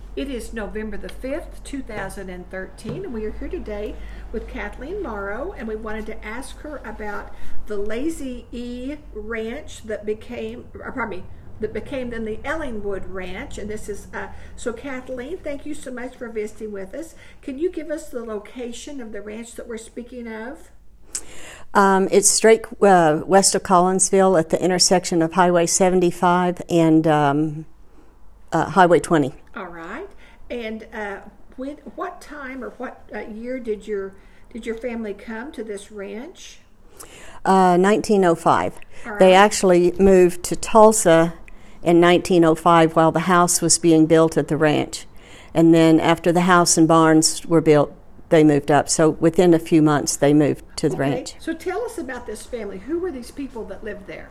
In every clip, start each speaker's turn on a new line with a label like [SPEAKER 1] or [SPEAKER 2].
[SPEAKER 1] It is November the 5th, 2013, and we are here today with Kathleen Morrow, and we wanted to ask her about the Lazy E Ranch that became, then the Ellingwood Ranch. And this is, so Kathleen, thank you so much for visiting with us. Can you give us the location of the ranch that we're speaking of?
[SPEAKER 2] It's straight west of Collinsville at the intersection of Highway 75 and Highway 20.
[SPEAKER 1] All right. And what time or what year did your family come to this ranch?
[SPEAKER 2] 1905.
[SPEAKER 1] Right.
[SPEAKER 2] They actually moved to Tulsa in 1905 while the house was being built at the ranch. And then after the house and barns were built, they moved up. So within a few months, they moved to the ranch.
[SPEAKER 1] So tell us about this family. Who were these people that lived there?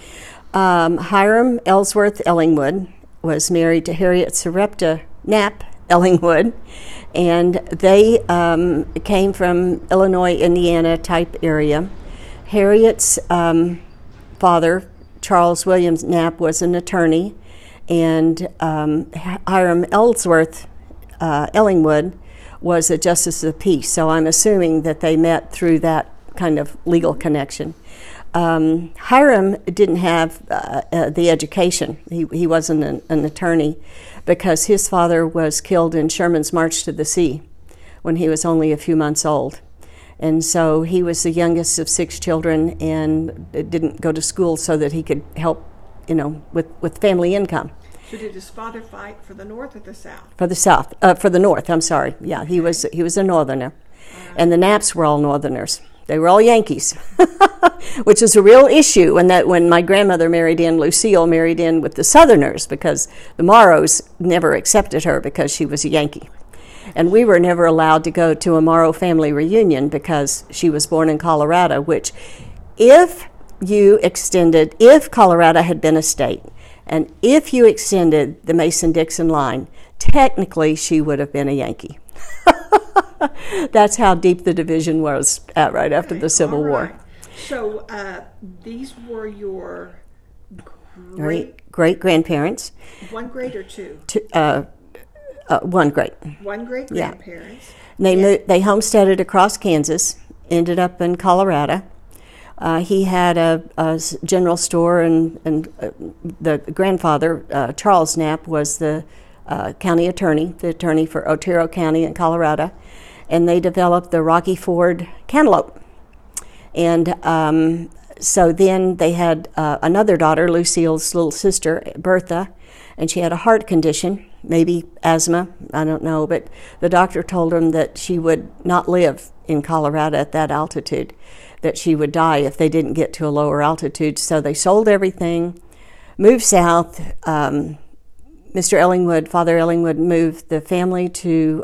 [SPEAKER 2] Hiram Ellsworth Ellingwood was married to Harriet Sarepta Knapp Ellingwood, and they came from Illinois, Indiana type area. Harriet's father, Charles Williams Knapp, was an attorney, and Hiram Ellsworth Ellingwood was a justice of the peace. So I'm assuming that they met through that kind of legal connection. Hiram didn't have the education. He wasn't an attorney because his father was killed in Sherman's March to the Sea when he was only a few months old. And so he was the youngest of 6 children and didn't go to school so that he could help, with family income.
[SPEAKER 1] So did his father fight for the North or the South?
[SPEAKER 2] For the North, I'm sorry. Yeah, he was a Northerner. And the Knapps were all Northerners. They were all Yankees, which is a real issue. And that when my grandmother married in, Lucille married in with the Southerners because the Morrows never accepted her because she was a Yankee. And we were never allowed to go to a Morrow family reunion because she was born in Colorado, which if Colorado had been a state, and if you extended the Mason-Dixon line, technically she would have been a Yankee. That's how deep the division was right after the Civil War.
[SPEAKER 1] So these were your
[SPEAKER 2] great-grandparents.
[SPEAKER 1] One great or two?
[SPEAKER 2] One great.
[SPEAKER 1] One great-grandparents.
[SPEAKER 2] Yeah. They homesteaded across Kansas, ended up in Colorado. He had a general store, and the grandfather, Charles Knapp, was the county attorney, the attorney for Otero County in Colorado, and they developed the Rocky Ford Cantaloupe. And so then they had another daughter, Lucille's little sister, Bertha, and she had a heart condition, maybe asthma, I don't know, but the doctor told them that she would not live in Colorado at that altitude, that she would die if they didn't get to a lower altitude. So they sold everything, moved south. Father Ellingwood moved the family to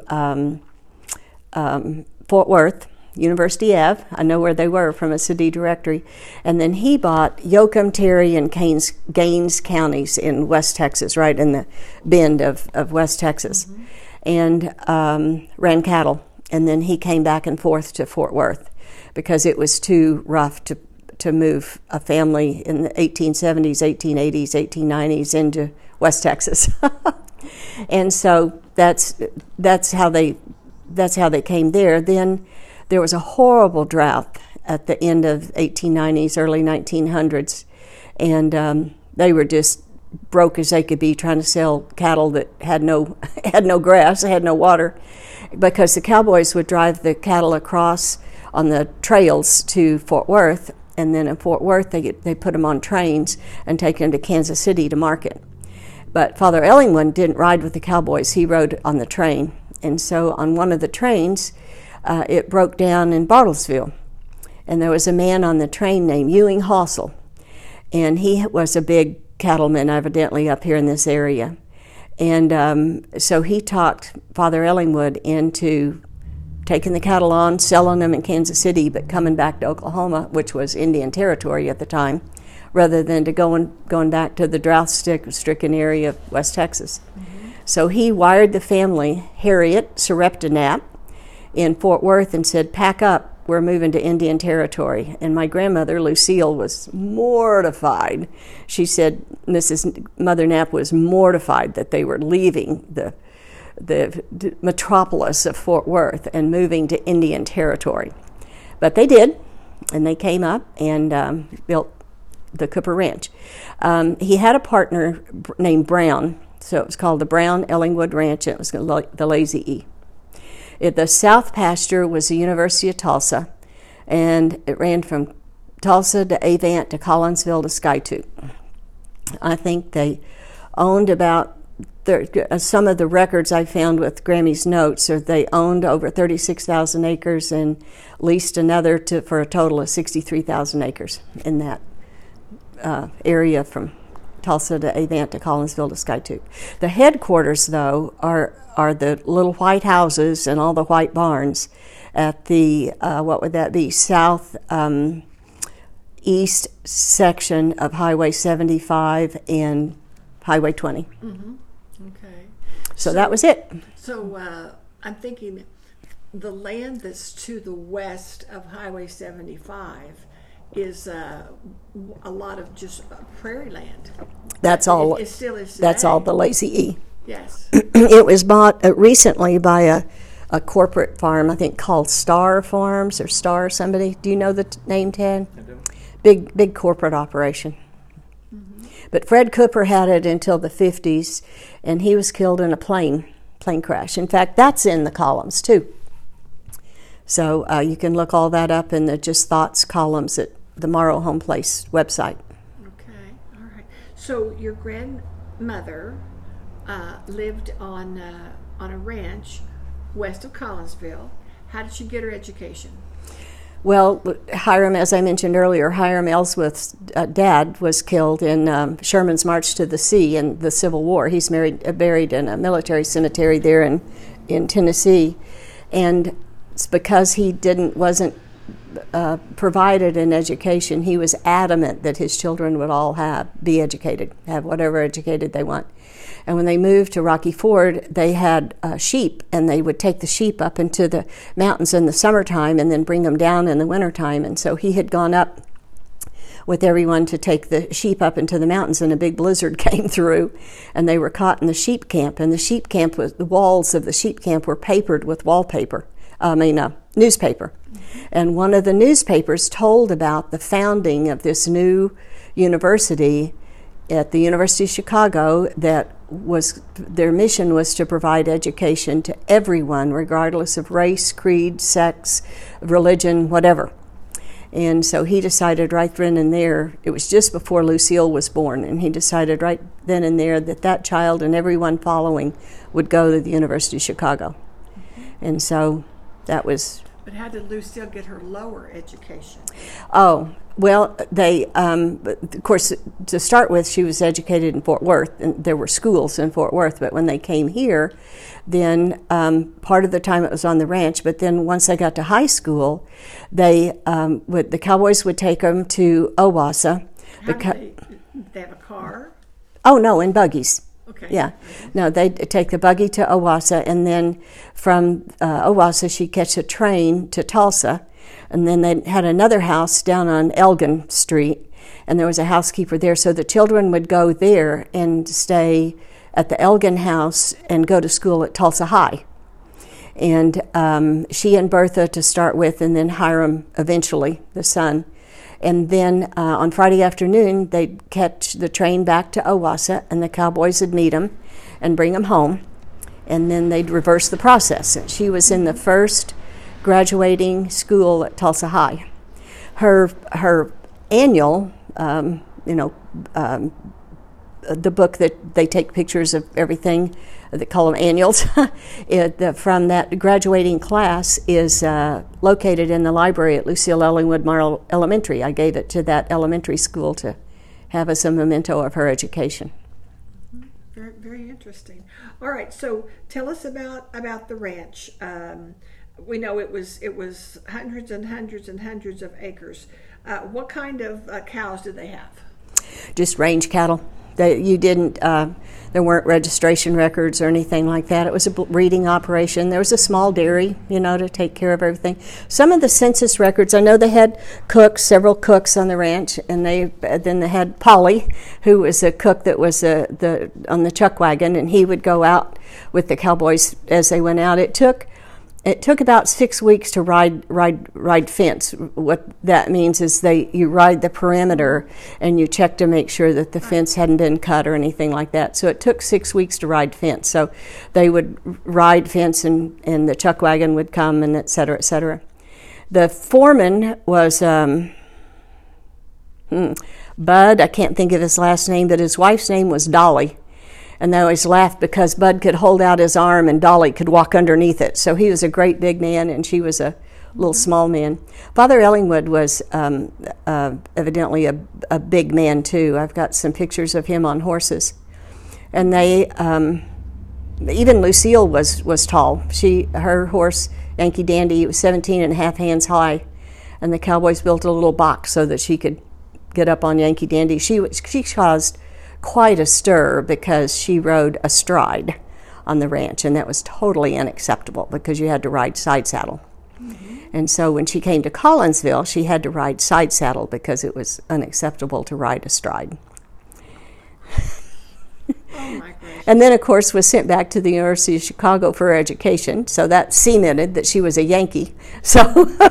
[SPEAKER 2] Fort Worth, University Ave. I know where they were from a city directory. And then he bought Yoakum, Terry, and Gaines counties in West Texas, right in the bend of West Texas, and ran cattle. And then he came back and forth to Fort Worth because it was too rough to move a family in the 1870s, 1880s, 1890s into West Texas. And so that's how they came there. Then there was a horrible drought at the end of 1890s, early 1900s, and they were just broke as they could be trying to sell cattle that had no grass, had no water, because the cowboys would drive the cattle across on the trails to Fort Worth, and then in Fort Worth they put them on trains and take them to Kansas City to market. But Father Ellingwood didn't ride with the cowboys, he rode on the train. And so on one of the trains, it broke down in Bartlesville. And there was a man on the train named Ewing Hossel. And he was a big cattleman, evidently, up here in this area. And so he talked Father Ellingwood into taking the cattle on, selling them in Kansas City, but coming back to Oklahoma, which was Indian Territory at the time, rather than to going back to the drought-stricken area of West Texas. So he wired the family, Harriet Sarepta Knapp, in Fort Worth and said, "Pack up, we're moving to Indian Territory." And my grandmother, Lucille, was mortified. She said Mrs. Mother Knapp was mortified that they were leaving metropolis of Fort Worth and moving to Indian Territory. But they did, and they came up and built the Cooper Ranch. He had a partner named Brown, so it was called the Brown Ellingwood Ranch, and it was the Lazy E. The south pasture was the University of Tulsa, and it ran from Tulsa to Avant to Collinsville to Skiatook. I think they owned about, some of the records I found with Grammy's notes are they owned over 36,000 acres and leased another for a total of 63,000 acres in that area from Tulsa to Avant to Collinsville to Skiatook. The headquarters, though, are the little white houses and all the white barns at the, what would that be, south east section of Highway 75 and Highway 20.
[SPEAKER 1] Mm-hmm. Okay.
[SPEAKER 2] So that was it.
[SPEAKER 1] So I'm thinking the land that's to the west of Highway 75 is a lot of just prairie land.
[SPEAKER 2] That's all.
[SPEAKER 1] It still is today.
[SPEAKER 2] That's all the Lazy E.
[SPEAKER 1] Yes.
[SPEAKER 2] It was bought recently by a corporate farm, I think called Star Farms or Star somebody. Do you know the name, Ted?
[SPEAKER 3] I do.
[SPEAKER 2] Big corporate operation. Mm-hmm. But Fred Cooper had it until the 50s, and he was killed in a plane crash. In fact, that's in the columns too. So you can look all that up in the Just Thoughts columns at the Morrow Home Place website.
[SPEAKER 1] Okay, all right. So your grandmother lived on a ranch west of Collinsville. How did she get her education?
[SPEAKER 2] Well, Hiram, as I mentioned earlier, Hiram Ellsworth's dad was killed in Sherman's March to the Sea in the Civil War. He's buried in a military cemetery there in Tennessee, and it's because he wasn't provided an education. He was adamant that his children would all be educated, have whatever educated they want. And when they moved to Rocky Ford, they had sheep, and they would take the sheep up into the mountains in the summertime and then bring them down in the wintertime. And so he had gone up with everyone to take the sheep up into the mountains, and a big blizzard came through, and they were caught in the sheep camp. And the walls of the sheep camp were papered with newspaper. And one of the newspapers told about the founding of this new university at the University of Chicago their mission was to provide education to everyone, regardless of race, creed, sex, religion, whatever. And so he decided right then and there, it was just before Lucille was born, and he decided right then and there that child and everyone following would go to the University of Chicago. And so that was...
[SPEAKER 1] But how did Lucille get her lower education?
[SPEAKER 2] Oh, well, they, of course, to start with, she was educated in Fort Worth, and there were schools in Fort Worth, but when they came here, then part of the time it was on the ranch, but then once they got to high school, the Cowboys would take them to Owasso.
[SPEAKER 1] They have a car?
[SPEAKER 2] Oh, no, in buggies.
[SPEAKER 1] Okay.
[SPEAKER 2] Yeah. No, they'd take the buggy to Owasso, and then from Owasso, she'd catch a train to Tulsa. And then they had another house down on Elgin Street, and there was a housekeeper there. So the children would go there and stay at the Elgin house and go to school at Tulsa High. And she and Bertha to start with, and then Hiram eventually, the son. And then on Friday afternoon, they'd catch the train back to Owasso, and the Cowboys would meet them and bring them home. And then they'd reverse the process. And she was in the first graduating school at Tulsa High. Her annual, the book that they take pictures of everything, they call them annuals, from that graduating class is located in the library at Lucille Ellingwood Morrow Elementary. I gave it to that elementary school to have as a memento of her education.
[SPEAKER 1] Very, very interesting. All right, so tell us about the ranch. We know it was hundreds and hundreds and hundreds of acres. What kind of cows did they have?
[SPEAKER 2] Just range cattle. You didn't. There weren't registration records or anything like that. It was a breeding operation. There was a small dairy, to take care of everything. Some of the census records, I know they had cooks, several cooks on the ranch, and then they had Polly, who was a cook that was on the chuck wagon, and he would go out with the cowboys as they went out. It took about 6 weeks to ride fence. What that means is you ride the perimeter and you check to make sure that the fence hadn't been cut or anything like that. So it took 6 weeks to ride fence. So they would ride fence and the chuck wagon would come and et cetera, et cetera. The foreman was Bud. I can't think of his last name, but his wife's name was Dolly. And they always laughed because Bud could hold out his arm and Dolly could walk underneath it. So he was a great big man and she was a little small man. Father Ellingwood was evidently a big man too. I've got some pictures of him on horses. And they, even Lucille was tall. Her horse, Yankee Dandy, was 17 and a half hands high. And the cowboys built a little box so that she could get up on Yankee Dandy. She caused quite a stir because she rode astride on the ranch, and that was totally unacceptable because you had to ride side saddle. Mm-hmm. And so when she came to Collinsville, she had to ride side saddle because it was unacceptable to ride astride.
[SPEAKER 1] Oh my goodness.
[SPEAKER 2] And then, of course, was sent back to the University of Chicago for her education, so that cemented that she was a Yankee. So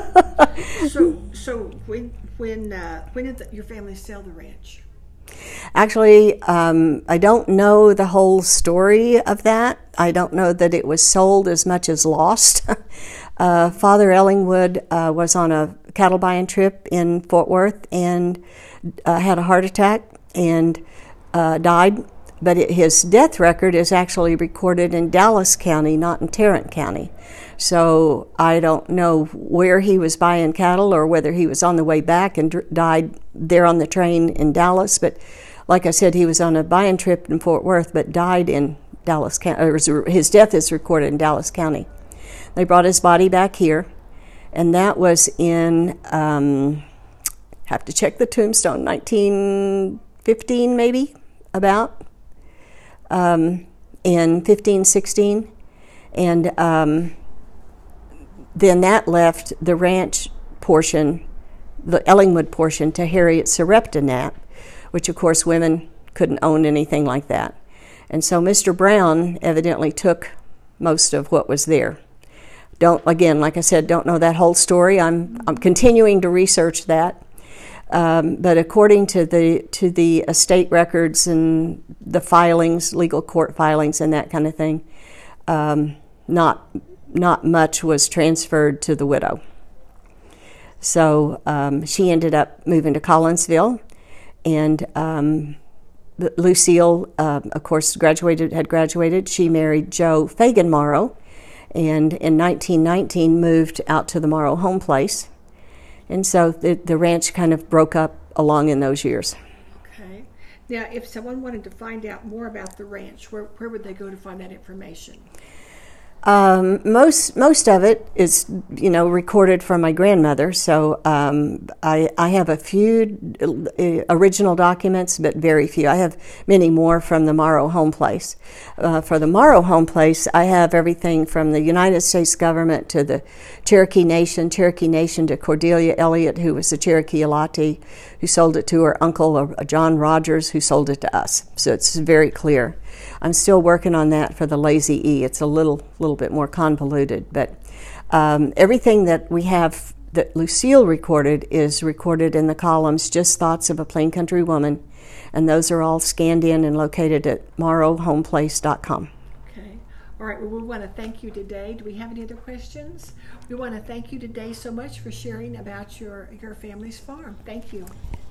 [SPEAKER 1] when did your family sell the ranch?
[SPEAKER 2] Actually, I don't know the whole story of that. I don't know that it was sold as much as lost. Father Ellingwood was on a cattle buying trip in Fort Worth and had a heart attack and died. But his death record is actually recorded in Dallas County, not in Tarrant County. So I don't know where he was buying cattle or whether he was on the way back and died there on the train in Dallas. But like I said, he was on a buying trip in Fort Worth, but died in Dallas County. His death is recorded in Dallas County. They brought his body back here, and that was in, have to check the tombstone, 1915 maybe, about, in 1516. And then that left the ranch portion, the Ellingwood portion, to Harriet Sarepta Knapp, which of course women couldn't own anything like that. And so Mr. Brown evidently took most of what was there. Like I said, don't know that whole story. I'm continuing to research that. But according to the estate records and the filings, legal court filings and that kind of thing, not much was transferred to the widow. So she ended up moving to Collinsville, and Lucille, of course, had graduated. She married Joe Fagan Morrow, and in 1919 moved out to the Morrow home place. And so the ranch kind of broke up along in those years.
[SPEAKER 1] Okay. Now, if someone wanted to find out more about the ranch, where would they go to find that information?
[SPEAKER 2] Most of it is, recorded from my grandmother. So I have a few original documents, but very few. I have many more from the Morrow home place. For the Morrow home place, I have everything from the United States government to the Cherokee Nation to Cordelia Elliott, who was the Cherokee Alati, who sold it to her uncle, John Rogers, who sold it to us. So it's very clear. I'm still working on that for the Lazy E. It's a little bit more convoluted, but everything that we have that Lucille recorded is recorded in the columns Just Thoughts of a Plain Country Woman, and those are all scanned in and located at morrowhomeplace.com.
[SPEAKER 1] Okay. All right. Well, we want to thank you today. Do we have any other questions? We want to thank you today so much for sharing about your family's farm. Thank you.